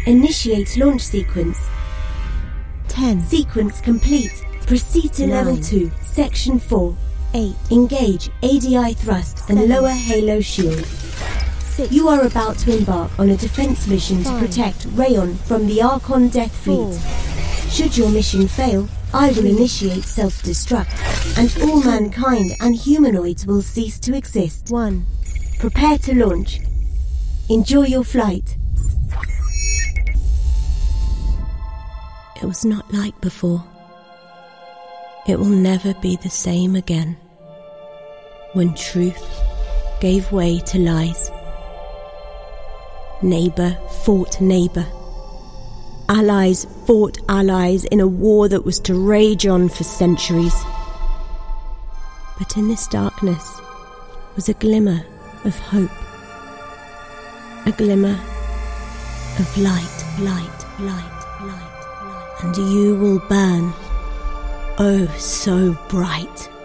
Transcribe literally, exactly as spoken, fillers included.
Initiate launch sequence. ten. Sequence complete. Proceed to Nine. level two, section four. eight. Engage A D I thrust and Seven. lower Halo shield. six. You are about to embark on a defense mission to Five. protect Rayon from the Archon Death Four. Fleet. Should your mission fail, I will initiate self-destruct, and all mankind and humanoids will cease to exist. one. Prepare to launch. Enjoy your flight. It was not like before. It will never be the same again. When truth gave way to lies. Neighbour fought neighbour. Allies fought allies in a war that was to rage on for centuries. But in this darkness was a glimmer of hope. A glimmer of light, light, light, light, light. And you will burn, oh so bright.